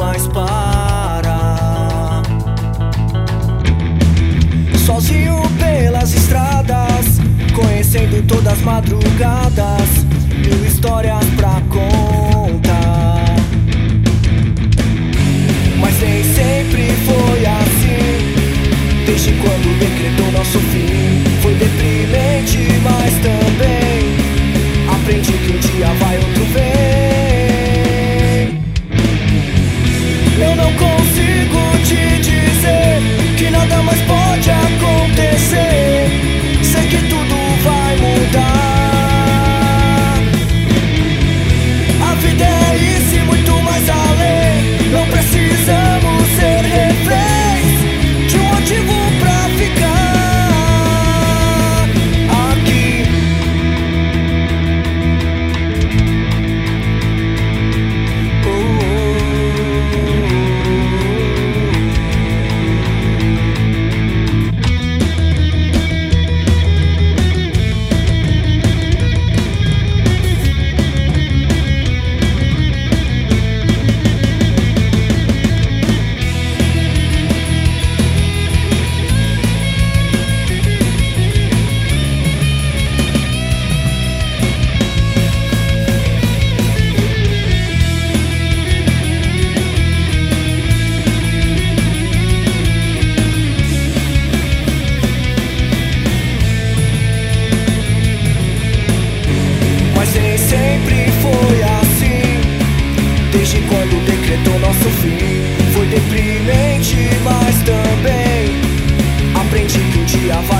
mais para. Sozinho pelas estradas, conhecendo todas as madrugadas, mil histórias pra contar. Mas nem sempre foi assim, desde quando decretou nosso fim. Foi deprimente, mas também aprendi que um dia vai, outro vem. Eu não consigo te dizer que nada mais pode acontecer. Sei que tudo vai mudar. A vida é isso e muito mais além. Não precisamos ser reféns de um motivo pra ficar aqui. Nem sempre foi assim, desde quando decretou nosso fim. Foi deprimente, mas também aprendi que um dia vai.